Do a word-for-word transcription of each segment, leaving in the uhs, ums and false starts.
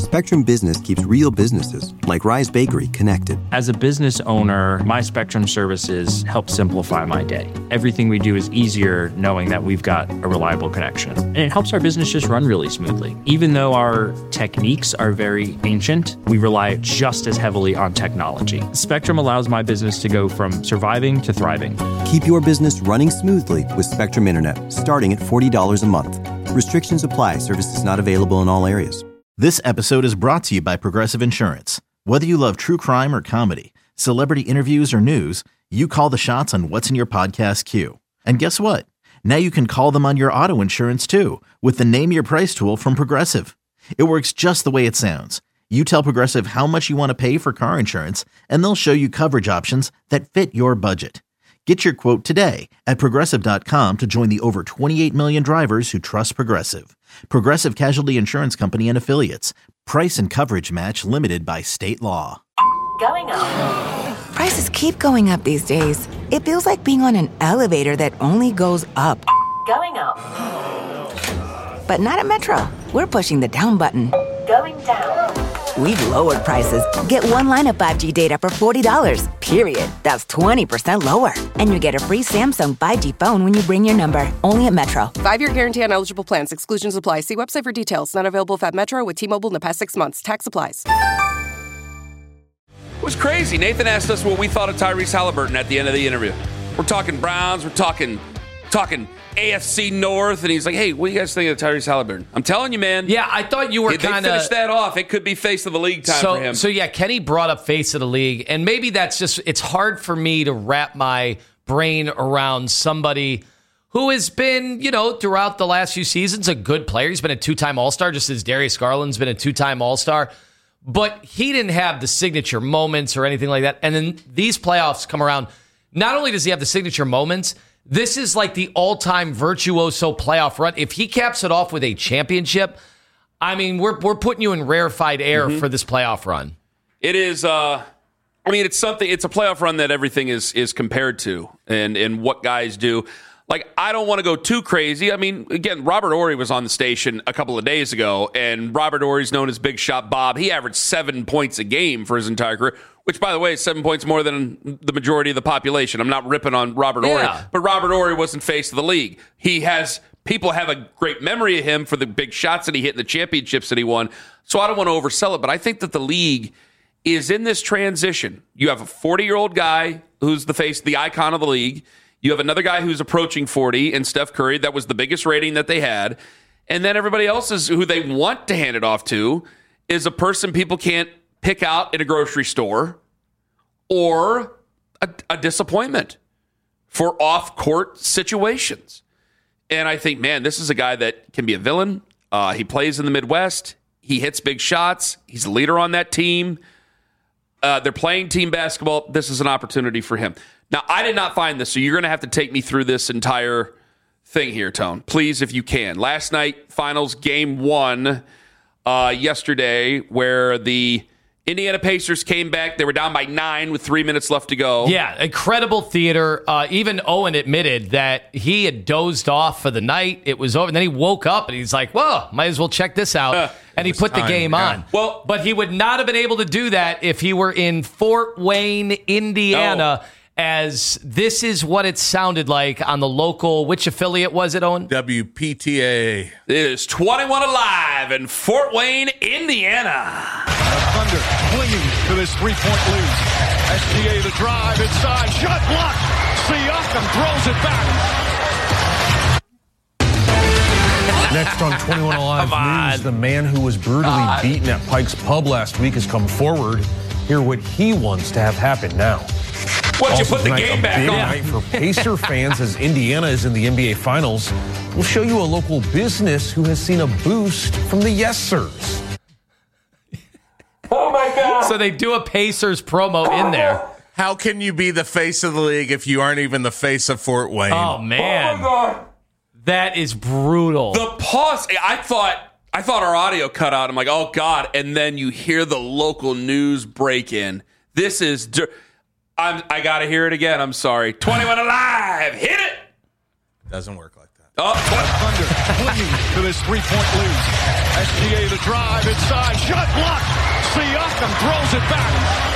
Spectrum Business keeps real businesses, like Rise Bakery, connected. As a business owner, my Spectrum services help simplify my day. Everything we do is easier knowing that we've got a reliable connection. And it helps our business just run really smoothly. Even though our techniques are very ancient, we rely just as heavily on technology. Spectrum allows my business to go from surviving to thriving. Keep your business running smoothly with Spectrum Internet, starting at forty dollars a month. Restrictions apply. Services not available in all areas. This episode is brought to you by Progressive Insurance. Whether you love true crime or comedy, celebrity interviews or news, you call the shots on what's in your podcast queue. And guess what? Now you can call them on your auto insurance too with the Name Your Price tool from Progressive. It works just the way it sounds. You tell Progressive how much you want to pay for car insurance, and they'll show you coverage options that fit your budget. Get your quote today at Progressive dot com to join the over twenty-eight million drivers who trust Progressive. Progressive Casualty Insurance Company and Affiliates. Price and coverage match limited by state law. Going up. Prices keep going up these days. It feels like being on an elevator that only goes up. Going up. But not at Metro. We're pushing the down button. Going down. We've lowered prices. Get one line of five G data for forty dollars, period. That's twenty percent lower. And you get a free Samsung five G phone when you bring your number. Only at Metro. Five-year guarantee on eligible plans. Exclusions apply. See website for details. Not available at Metro with T-Mobile in the past six months. Tax applies. It was crazy. Nathan asked us what we thought of Tyrese Halliburton at the end of the interview. We're talking Browns. We're talking talking A F C North. And he's like, hey, what do you guys think of Tyrese Halliburton? I'm telling you, man. Yeah, I thought you were kind of... They finished that off. It could be face of the league time so, for him. So, yeah, Kenny brought up face of the league. And maybe that's just... It's hard for me to wrap my brain around somebody who has been, you know, throughout the last few seasons, a good player. He's been a two-time All-Star, just as Darius Garland's been a two-time All-Star. But he didn't have the signature moments or anything like that. And then these playoffs come around. Not only does he have the signature moments, this is like the all-time virtuoso playoff run. If he caps it off with a championship, I mean, we're we're putting you in rarefied air mm-hmm. for this playoff run. It is, uh, I mean, it's something, it's a playoff run that everything is is compared to and, and what guys do. Like, I don't want to go too crazy. I mean, again, Robert Horry was on the station a couple of days ago, and Robert Horry's known as Big Shot Bob. He averaged seven points a game for his entire career, which, by the way, is seven points more than the majority of the population. I'm not ripping on Robert Horry, yeah. but Robert Horry wasn't face of the league. He has, people have a great memory of him for the big shots that he hit in the championships that he won. So I don't want to oversell it, but I think that the league is in this transition. You have a forty-year-old guy who's the face, the icon of the league. You have another guy who's approaching forty, and Steph Curry. That was the biggest rating that they had. And then everybody else is who they want to hand it off to is a person people can't pick out in a grocery store or a, a disappointment for off-court situations. And I think, man, this is a guy that can be a villain. Uh, he plays in the Midwest. He hits big shots. He's a leader on that team. Uh, they're playing team basketball. This is an opportunity for him. Now, I did not find this, so you're going to have to take me through this entire thing here, Tone. Please, if you can. Last night, finals game one uh, yesterday, where the Indiana Pacers came back. They were down by nine with three minutes left to go. Yeah, incredible theater. Uh, even Owen admitted that he had dozed off for the night. It was over. And then he woke up and he's like, whoa, might as well check this out. Uh, and he put time, the game yeah. on. Well, but he would not have been able to do that if he were in Fort Wayne, Indiana. No. As this is what it sounded like on the local, which affiliate was it, Owen? W P T A. It is twenty-one Alive in Fort Wayne, Indiana. Thunder clinging to this three-point lead. S G A the drive inside. Shot blocked. Siakam throws it back. Next on twenty-one Alive News, the man who was brutally God. beaten at Pike's Pub last week has come forward. Hear what he wants to have happen now. What, you put the game a back big on? Night for Pacer fans as Indiana is in the N B A Finals. We'll show you a local business who has seen a boost from the Yes Sirs. Oh, my God. So they do a Pacers promo in there. How can you be the face of the league if you aren't even the face of Fort Wayne? Oh, man. Oh, my God. That is brutal. The pause. I thought I thought our audio cut out. I'm like, oh, God. And then you hear the local news break in. This is... I'm, I got to hear it again. I'm sorry. twenty-one Alive. Hit it. Doesn't work like that. Oh, Thunder clinging to this three-point lead. S G A the drive inside. Shot blocked. Siakam throws it back.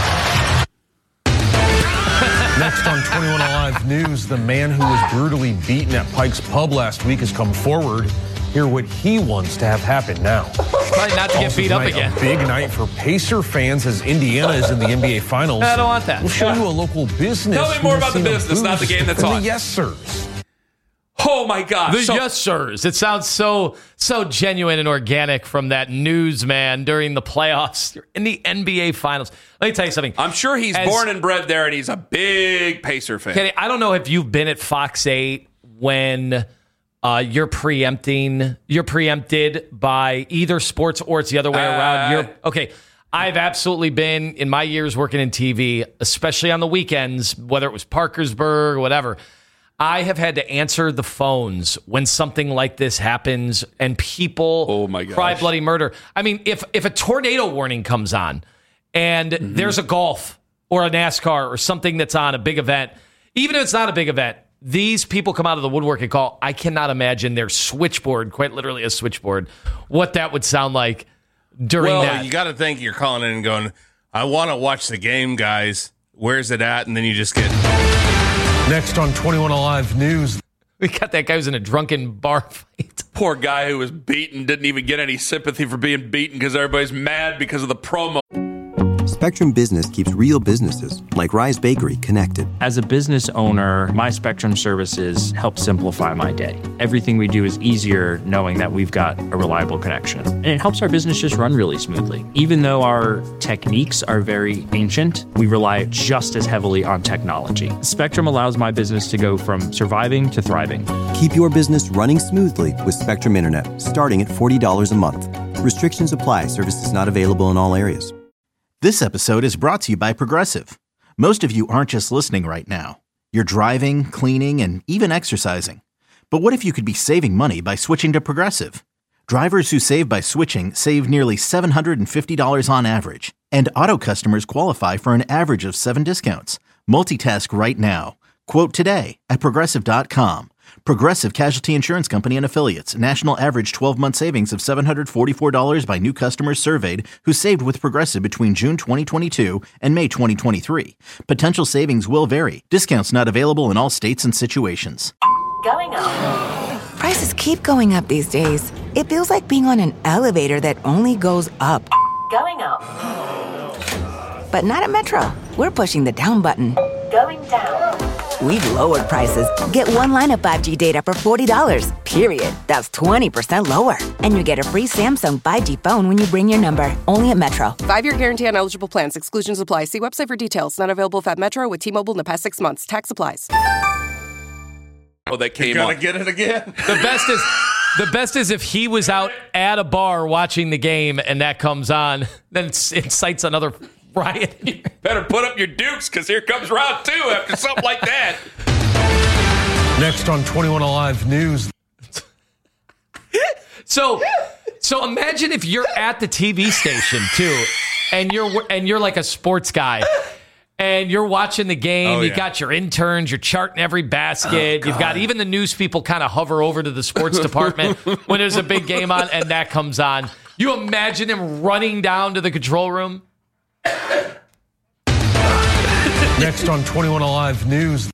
Next on twenty-one Alive News, the man who was brutally beaten at Pike's Pub last week has come forward. Hear what he wants to have happen now. Try not to get Also beat up tonight, again. A big night for Pacer fans as Indiana is in the N B A Finals. I don't want that. We'll show you a local business. Tell me who more has about the seen a business, not the boost game that's from on. The yes, sirs. Oh, my God. The So- yes, sirs. It sounds so so genuine and organic from that newsman during the playoffs in the N B A Finals. Let me tell you something. I'm sure he's As- born and bred there, and he's a big Pacer fan. Kenny, I don't know if you've been at Fox eight when uh, you're preempting, you're preempted by either sports or it's the other way Uh, around. You're okay. I've absolutely been in my years working in T V, especially on the weekends, whether it was Parkersburg or whatever. I have had to answer the phones when something like this happens and people Oh my gosh. cry bloody murder. I mean, if if a tornado warning comes on and Mm-hmm. there's a golf or a NASCAR or something that's on a big event, even if it's not a big event, these people come out of the woodwork and call. I cannot imagine their switchboard, quite literally a switchboard, what that would sound like during well, that. you got to think you're calling in and going, I want to watch the game, guys. Where's it at? And then you just get... Next on twenty-one Alive News. We got that guy who's in a drunken bar fight. Poor guy who was beaten didn't even get any sympathy for being beaten because everybody's mad because of the promo. Spectrum Business keeps real businesses, like Rise Bakery, connected. As a business owner, my Spectrum services help simplify my day. Everything we do is easier knowing that we've got a reliable connection. And it helps our business just run really smoothly. Even though our techniques are very ancient, we rely just as heavily on technology. Spectrum allows my business to go from surviving to thriving. Keep your business running smoothly with Spectrum Internet, starting at forty dollars a month. Restrictions apply. Services not available in all areas. This episode is brought to you by Progressive. Most of you aren't just listening right now. You're driving, cleaning, and even exercising. But what if you could be saving money by switching to Progressive? Drivers who save by switching save nearly seven hundred fifty dollars on average. And auto customers qualify for an average of seven discounts. Multitask right now. Quote today at Progressive dot com. Progressive Casualty Insurance Company and Affiliates. National average twelve-month savings of seven hundred forty-four dollars by new customers surveyed who saved with Progressive between June twenty twenty-two and May twenty twenty-three. Potential savings will vary. Discounts not available in all states and situations. Going up. Prices keep going up these days. It feels like being on an elevator that only goes up. Going up. But not at Metro. We're pushing the down button. Going down. We've lowered prices. Get one line of five G data for forty dollars, period. That's twenty percent lower. And you get a free Samsung five G phone when you bring your number. Only at Metro. Five-year guarantee on eligible plans. Exclusions apply. See website for details. Not available if at Metro with T-Mobile in the past six months. Tax applies. Oh, that came You gotta on. get it again. The best is the best is if he was out at a bar watching the game and that comes on, then it incites another riot. Better put up your dukes because here comes round two after something like that. Next on twenty-one Alive News. So, so imagine if you're at the T V station too, and you're and you're like a sports guy, and you're watching the game. Oh, you yeah. got your interns. You're charting every basket. You've got even the news people kind of hover over to the sports department when there's a big game on, and that comes on. You imagine him running down to the control room. Next on twenty-one Alive News.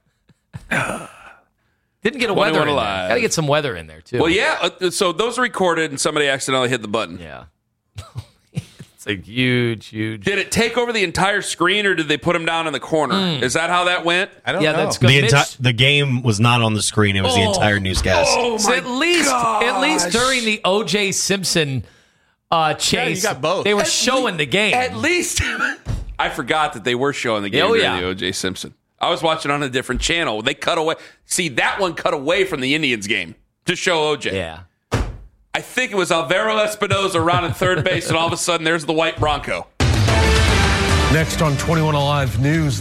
Didn't get a twenty-one weather in there. Alive. Got to get some weather in there too. Well, yeah. uh, So those are recorded and somebody accidentally hit the button. Yeah. It's a huge, huge. Did it take over the entire screen or did they put them down in the corner? Is that how that went? I don't Yeah, know. that's good. The, Mitch- enti- the game was not on the screen. It was the Oh. entire newscast. Oh, So my at least, at least gosh. during the O J Simpson uh, chase, got both. they were At showing the game. At least. I forgot that they were showing the game Oh, during yeah. the O J Simpson. I was watching on a different channel. They cut away. See, that one cut away from the Indians game to show O J. Yeah. I think it was Alvaro Espinoza running third base, and all of a sudden there's the white Bronco. Next on twenty-one Alive News.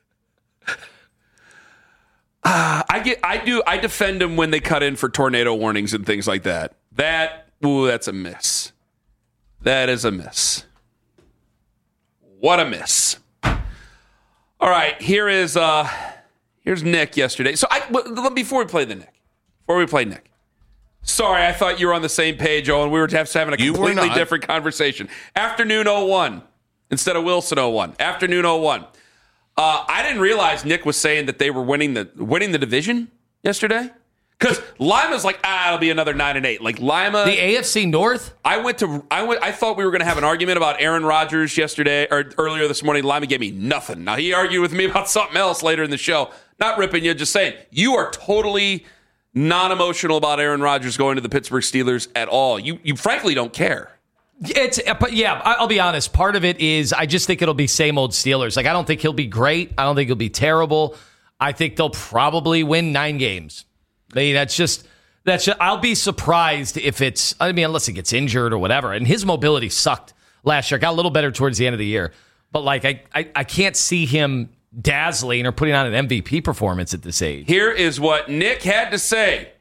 Uh, I get, I do, I defend them when they cut in for tornado warnings and things like that. That, ooh, that's a miss. That is a miss. What a miss. All right, here is uh, here's Nick yesterday. So I well, before we play the Nick, before we play Nick, Sorry, I thought you were on the same page, Owen. We were just having a You were completely not. different conversation. Afternoon oh one instead of Wilson oh one. Afternoon oh one. Uh, I didn't realize Nick was saying that they were winning the winning the division yesterday. Because Lima's like, ah, it'll be another nine and eight. Like Lima, The A F C North. I went to, I went, I thought we were going to have an argument about Aaron Rodgers yesterday or earlier this morning. Lima gave me nothing. Now he argued with me about something else later in the show. Not ripping you, just saying you are totally non-emotional about Aaron Rodgers going to the Pittsburgh Steelers at all. You, you frankly don't care. It's, but yeah, I'll be honest. Part of it is I just think it'll be same old Steelers. Like I don't think he'll be great. I don't think he'll be terrible. I think they'll probably win nine games. I mean, that's just, that's just, I'll be surprised if it's, I mean, unless he gets injured or whatever. And his mobility sucked last year. Got a little better towards the end of the year. But, like, I, I, I can't see him dazzling or putting on an M V P performance at this age. Here is what Nick had to say.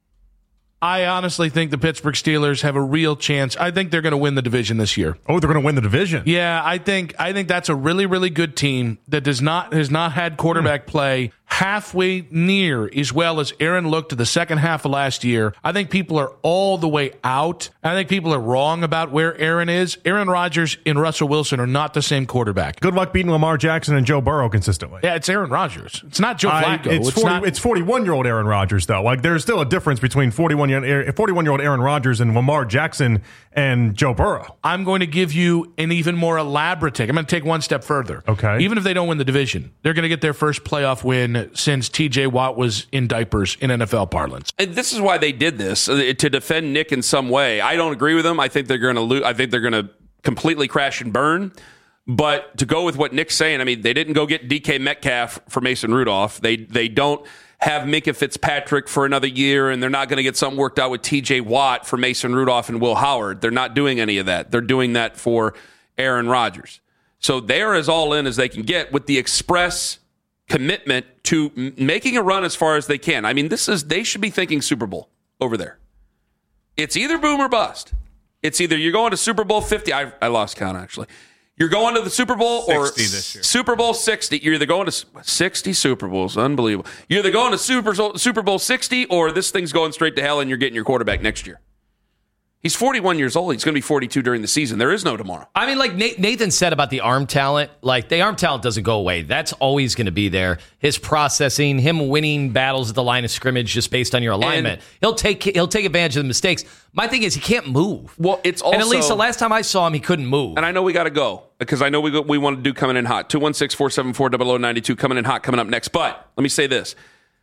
I honestly think the Pittsburgh Steelers have a real chance. I think they're going to win the division this year. Oh, they're going to win the division. Yeah, I think I think that's a really, really good team that does not has not had quarterback play halfway near as well as Aaron looked to the second half of last year. I think people are all the way out. I think people are wrong about where Aaron is. Aaron Rodgers and Russell Wilson are not the same quarterback. Good luck beating Lamar Jackson and Joe Burrow consistently. Yeah, it's Aaron Rodgers. It's not Joe I, Flacco. it's, it's, forty, not, it's forty-one-year-old Aaron Rodgers, though. Like, there's still a difference between forty-one-year-old Aaron Rodgers and Lamar Jackson and Joe Burrow. I'm going to give you an even more elaborate take. I'm going to take one step further. Okay. Even if they don't win the division, they're going to get their first playoff win since T J Watt was in diapers in N F L parlance. And this is why they did this, uh, to defend Nick in some way. I don't agree with them. I think they're going to lose. I think they're going to completely crash and burn. But to go with what Nick's saying, I mean, they didn't go get D K Metcalf for Mason Rudolph. They they don't have Minkah Fitzpatrick for another year, and they're not going to get something worked out with T J Watt for Mason Rudolph and Will Howard. They're not doing any of that. They're doing that for Aaron Rodgers. So they are as all in as they can get with the express commitment to m- making a run as far as they can. I mean, this is they should be thinking Super Bowl over there. It's either boom or bust. It's either you're going to Super Bowl fifty. I, I lost count, actually. You're going to the Super Bowl or this year. Super Bowl sixty. You're either going to sixty Super Bowls. Unbelievable. You're either going to Super, Super Bowl sixty or this thing's going straight to hell and you're getting your quarterback next year. He's forty-one years old. He's going to be forty-two during the season. There is no tomorrow. I mean, like Nathan said about the arm talent, like the arm talent doesn't go away. That's always going to be there. His processing, him winning battles at the line of scrimmage just based on your alignment. And he'll take he'll take advantage of the mistakes. My thing is he can't move. Well, it's also, and at least the last time I saw him, he couldn't move. And I know we got to go because I know we go, we want to do coming in hot. two one six, four seven four, zero zero nine two coming in hot coming up next. But let me say this.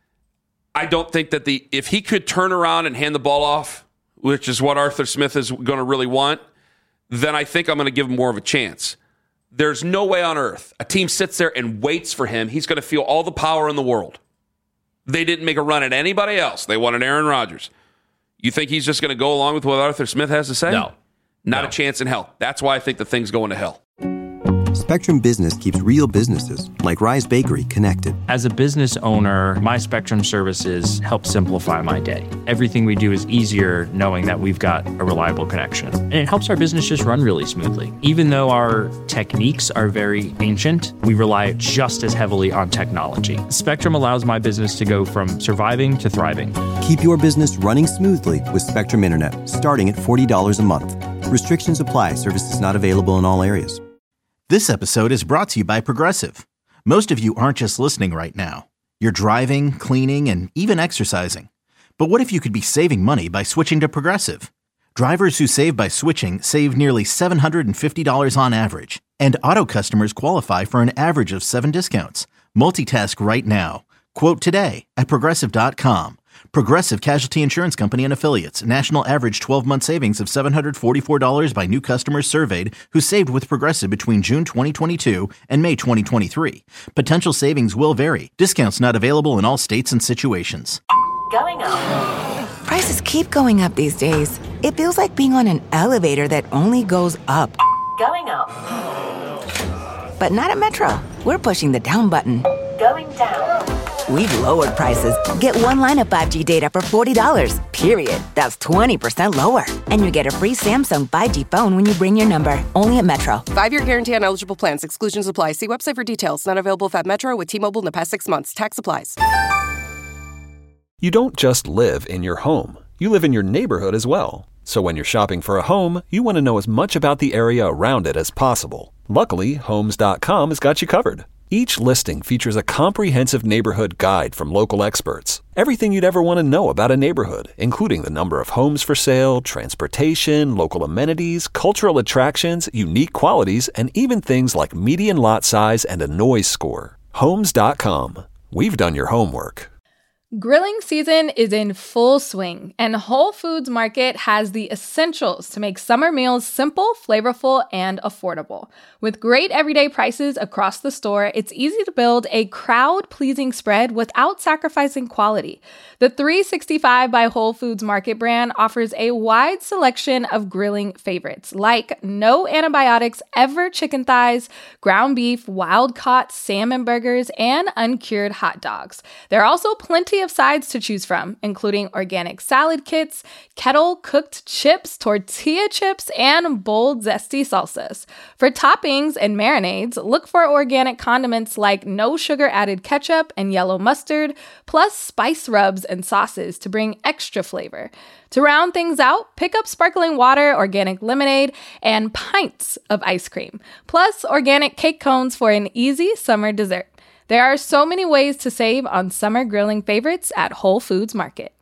I don't think that the if he could turn around and hand the ball off, which is what Arthur Smith is going to really want, then I think I'm going to give him more of a chance. There's no way on earth a team sits there and waits for him. He's going to feel all the power in the world. They didn't make a run at anybody else. They wanted Aaron Rodgers. You think he's just going to go along with what Arthur Smith has to say? No. Not no. a chance in hell. That's why I think the thing's going to hell. Spectrum Business keeps real businesses, like Rise Bakery, connected. As a business owner, my Spectrum services help simplify my day. Everything we do is easier knowing that we've got a reliable connection. And it helps our business just run really smoothly. Even though our techniques are very ancient, we rely just as heavily on technology. Spectrum allows my business to go from surviving to thriving. Keep your business running smoothly with Spectrum Internet, starting at forty dollars a month. Restrictions apply. Services not available in all areas. This episode is brought to you by Progressive. Most of you aren't just listening right now. You're driving, cleaning, and even exercising. But what if you could be saving money by switching to Progressive? Drivers who save by switching save nearly seven hundred fifty dollars on average. And auto customers qualify for an average of seven discounts. Multitask right now. Quote today at Progressive dot com. Progressive Casualty Insurance Company and Affiliates. National average twelve-month savings of seven hundred forty-four dollars by new customers surveyed who saved with Progressive between June twenty twenty-two and May twenty twenty-three. Potential savings will vary. Discounts not available in all states and situations. Going up. Prices keep going up these days. It feels like being on an elevator that only goes up. Going up. But not at Metro. We're pushing the down button. Going down. We've lowered prices. Get one line of five G data for forty dollars, period. That's twenty percent lower. And you get a free Samsung five G phone when you bring your number. Only at Metro. Five-year guarantee on eligible plans. Exclusions apply. See website for details. Not available if at Metro with T-Mobile in the past six months. Tax applies. You don't just live in your home. You live in your neighborhood as well. So when you're shopping for a home, you want to know as much about the area around it as possible. Luckily, Homes dot com has got you covered. Each listing features a comprehensive neighborhood guide from local experts. Everything you'd ever want to know about a neighborhood, including the number of homes for sale, transportation, local amenities, cultural attractions, unique qualities, and even things like median lot size and a noise score. Homes dot com. We've done your homework. Grilling season is in full swing, and Whole Foods Market has the essentials to make summer meals simple, flavorful, and affordable. With great everyday prices across the store, it's easy to build a crowd-pleasing spread without sacrificing quality. The three sixty-five by Whole Foods Market brand offers a wide selection of grilling favorites, like no antibiotics ever chicken thighs, ground beef, wild-caught salmon burgers, and uncured hot dogs. There are also plenty of sides to choose from, including organic salad kits, kettle-cooked chips, tortilla chips, and bold, zesty salsas. For toppings and marinades, look for organic condiments like no sugar-added ketchup and yellow mustard, plus spice rubs and sauces to bring extra flavor. To round things out, pick up sparkling water, organic lemonade, and pints of ice cream, plus organic cake cones for an easy summer dessert. There are so many ways to save on summer grilling favorites at Whole Foods Market.